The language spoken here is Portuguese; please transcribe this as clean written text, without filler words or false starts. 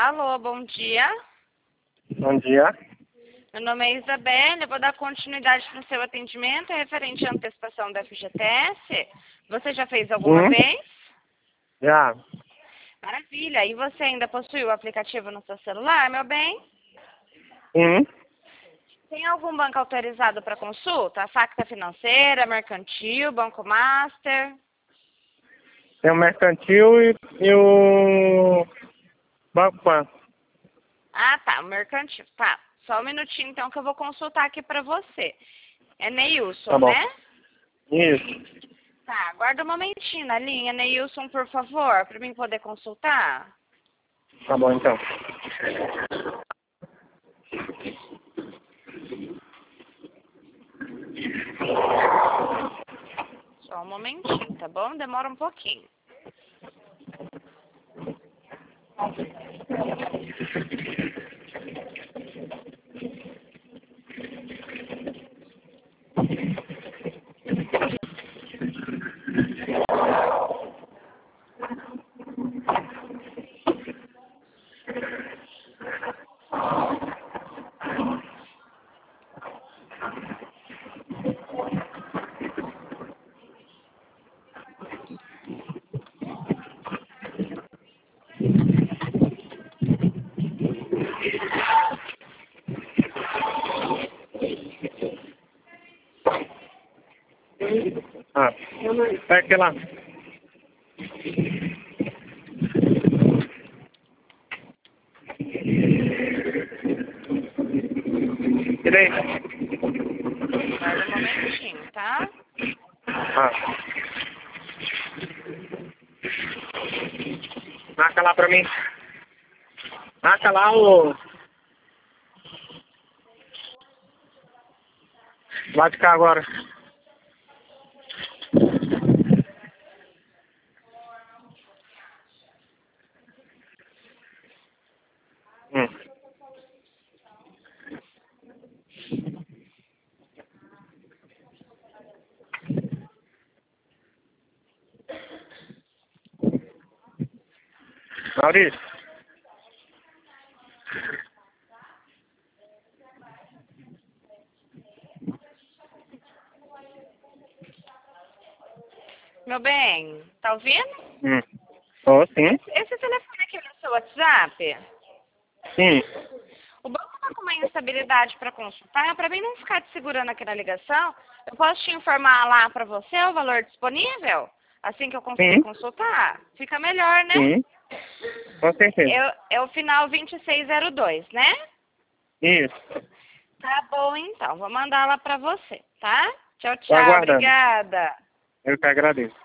Alô, bom dia. Bom dia. Meu nome é Isabelle, eu vou dar continuidade no seu atendimento referente à antecipação da FGTS. Você já fez alguma vez? Já. Maravilha. E você ainda possui o aplicativo no seu celular, meu bem? Sim. Tem algum banco autorizado para consulta? Facta Financeira, Mercantil, Banco Master? Tem o Mercantil e o Banco Pan. Ah, tá, o Mercantil. Tá, só um minutinho então que eu vou consultar aqui para você. É Neilson, Tá bom. né? Isso. Tá, aguarda um momentinho na linha, Neilson, por favor, para mim poder consultar. Tá bom, então. Só um momentinho, tá bom? Demora um pouquinho. Ah, pega aqui lá. Direito. Aguarda um momentinho, tá? Ah. Marca lá pra mim. Marca lá o... Lá de cá agora. Maurício. Meu bem, tá ouvindo? Oh, sim. Esse telefone aqui é no seu WhatsApp? Sim. O banco tá com uma instabilidade para consultar. Para mim não ficar te segurando aqui na ligação, eu posso te informar lá para você o valor disponível? Assim que eu conseguir Sim. consultar? Fica melhor, né? Sim. Com certeza. É o final 2602, né? Isso. Tá bom, então. Vou mandar lá para você, tá? Tchau, Tô tchau. aguardando. Obrigada. Eu que agradeço.